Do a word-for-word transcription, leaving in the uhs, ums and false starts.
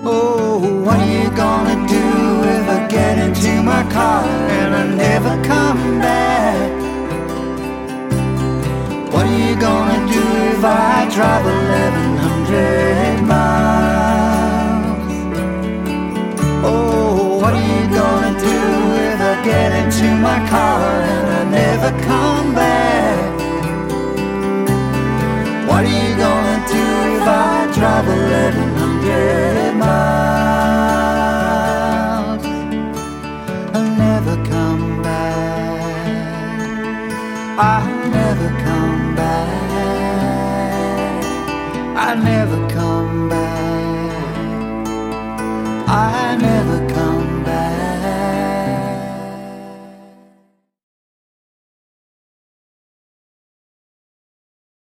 Oh, what are you gonna do if I get into my car and I never come back? What are you gonna do if I drive eleven hundred miles? Oh, what are you gonna do if I get into my car and I never come back? What are you gonna do if I drive eleven hundred miles? I'll never come back. I'll never come back. I'll never come back.